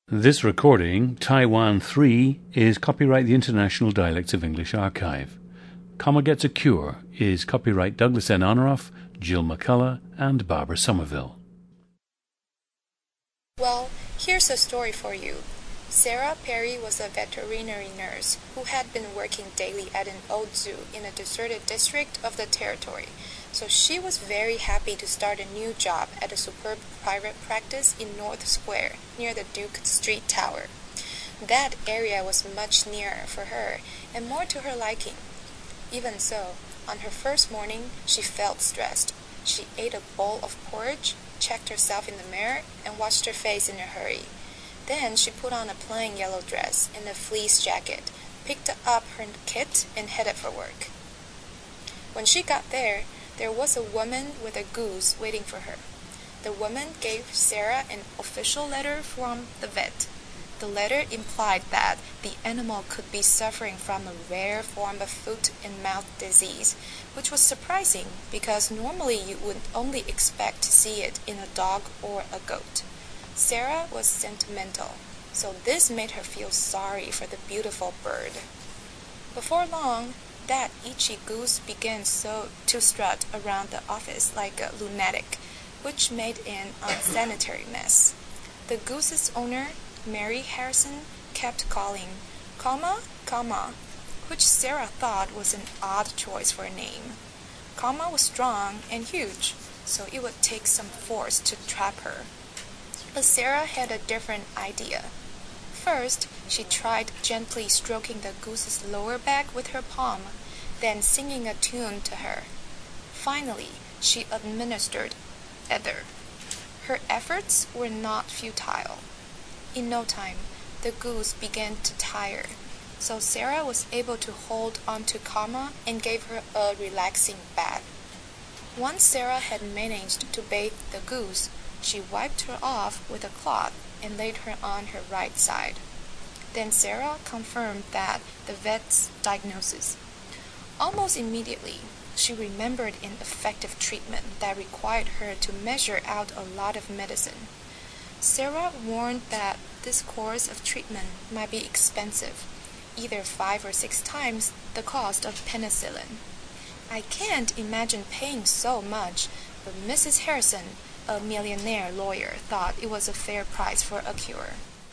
This recording, Taiwan 3, is copyright the International Dialects of English Archive. Comma Gets a Cure is copyright Douglas N. Honoraff, Jill McCullough, and Barbara Somerville. Well, here's a story for you. Sarah Perry was a veterinary nurse who had been working daily at an old zoo in a deserted district of the territory. So she was very happy to start a new job at a superb private practice in North Square near the Duke Street Tower. That area was much nearer for her and more to her liking. Even so, on her first morning, she felt stressed. She ate a bowl of porridge, checked herself in the mirror, and washed her face in a hurry. Then she put on a plain yellow dress and a fleece jacket, picked up her kit, and headed for work. When she got there was a woman with a goose waiting for her. The woman gave Sarah an official letter from the vet. The letter implied that the animal could be suffering from a rare form of foot and mouth disease, which was surprising because normally you would only expect to see it in a dog or a goat. Sarah was sentimental, so this made her feel sorry for the beautiful bird. Before long, that itchy goose began to strut around the office like a lunatic, which made an unsanitary mess. The goose's owner, Mary Harrison, kept calling, "Comma, Comma," which Sarah thought was an odd choice for a name. Comma was strong and huge, so it would take some force to trap her. But Sarah had a different idea. First, she tried gently stroking the goose's lower back with her palm, then singing a tune to her. Finally, she administered ether. Her efforts were not futile. In no time, the goose began to tire, so Sarah was able to hold onto Comma and gave her a relaxing bath. Once Sarah had managed to bathe the goose, she wiped her off with a cloth and laid her on her right side. Then Sarah confirmed that the vet's diagnosis. Almost immediately, she remembered an effective treatment that required her to measure out a lot of medicine. Sarah warned that this course of treatment might be expensive, either 5 or 6 times the cost of penicillin. "I can't imagine paying so much," but Mrs. Harrison, a millionaire lawyer, thought it was a fair price for a cure.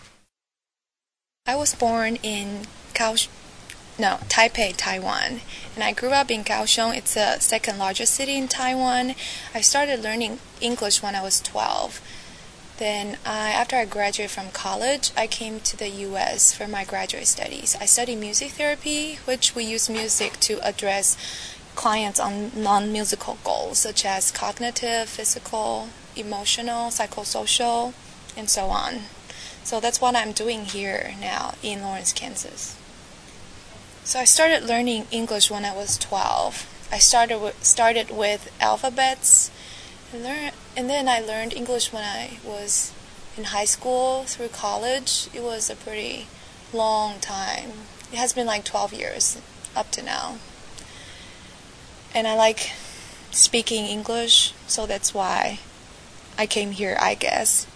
I was born in Taipei, Taiwan, and I grew up in Kaohsiung. It's the second largest city in Taiwan. I started learning English when I was 12. Then, after I graduated from college, I came to the U.S. for my graduate studies. I studied music therapy, which we use music to address clients on non-musical goals, such as cognitive, physical, emotional, psychosocial, and so on. So that's what I'm doing here now in Lawrence, Kansas. So I started learning English when I was 12. I started with alphabets, and then I learned English when I was in high school through college. It was a pretty long time. It has been like 12 years up to now. And I like speaking English, so that's why I came here, I guess.